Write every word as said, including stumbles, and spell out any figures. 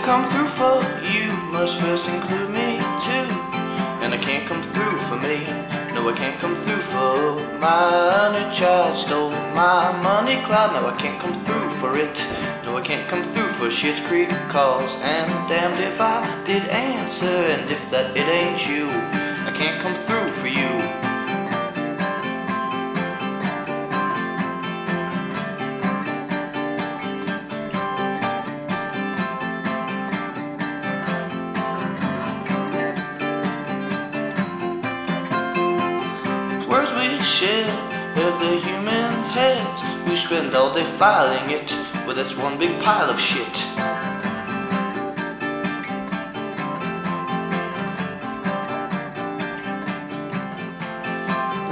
come through for you must first include me too. And I can't come through for me, no I can't come through for my new child stole my money cloud. No I can't come through for it, no I can't come through for Schitt's Creek calls. And damned if I did answer, and if that it ain't you, I can't come through for you. Words we share of the human heads, we spend all day filing it, but that's one big pile of shit.